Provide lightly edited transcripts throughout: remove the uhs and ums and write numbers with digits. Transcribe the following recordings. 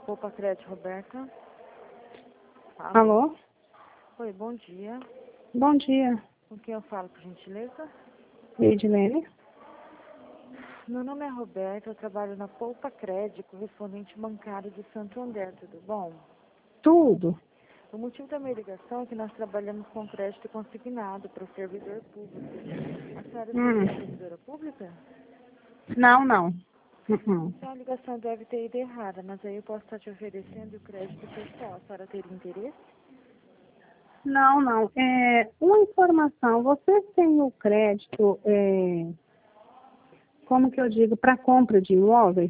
Opa, Crédito, Roberta. Alô? Oi, bom dia. Bom dia, Com quem eu falo, por gentileza? Edilene. Meu nome é Roberta, eu trabalho na Poupa Crédito, correspondente bancário do Santo André, tudo bom? Tudo. O motivo da minha ligação é que nós trabalhamos com crédito consignado para o servidor público. A senhora seria servidora pública? Não. Então a ligação deve ter ido errada, mas aí eu posso estar te oferecendo o crédito pessoal. A senhora teria interesse? Não. Uma informação, vocês têm o crédito, como que eu digo, para compra de imóveis?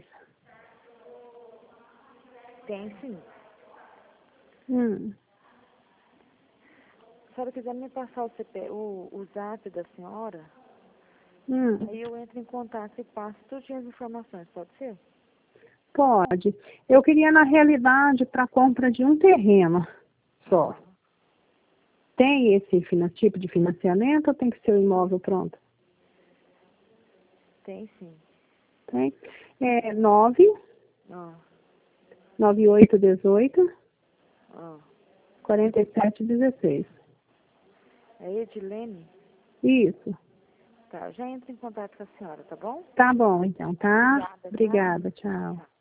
Tem sim. Hum. Se a senhora quiser me passar o zap da senhora, aí eu entro em contato e passo todas as informações, pode ser? Pode. Eu queria, na realidade, para compra de um terreno só. Tem esse tipo de financiamento ou tem que ser o imóvel pronto? Tem sim. Tem? 9 Ó, 9818 ó. 4716. É Edilene? Isso. Tá, já entro em contato com a senhora, tá bom? Tá bom, então, tá? Obrigada, tá? Obrigada, tchau.